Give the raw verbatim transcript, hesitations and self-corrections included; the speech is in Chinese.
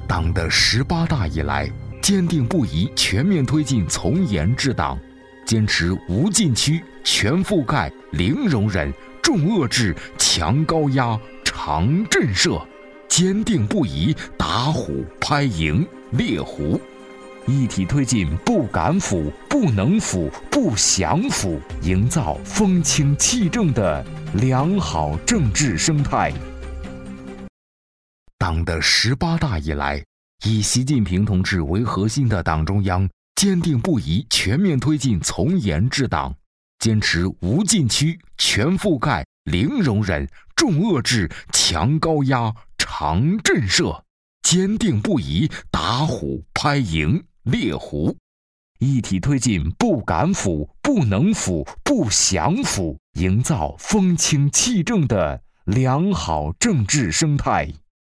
党的十八大以来，坚定不移全面推进从严治党，坚持无禁区、全覆盖、零容忍、重遏制、强高压、长震慑，坚定不移打虎、拍蝇、猎狐，一体推进不敢腐、不能腐、不想腐，营造风清气正的良好政治生态。党的十八大以来，以习近平同志为核心的党中央坚定不移全面推进从严治党，坚持无禁区、全覆盖、零容忍、重遏制、强高压、长震慑，坚定不移打虎、拍蝇、猎狐，一体推进不敢腐、不能腐、不想腐，营造风清气正的良好政治生态。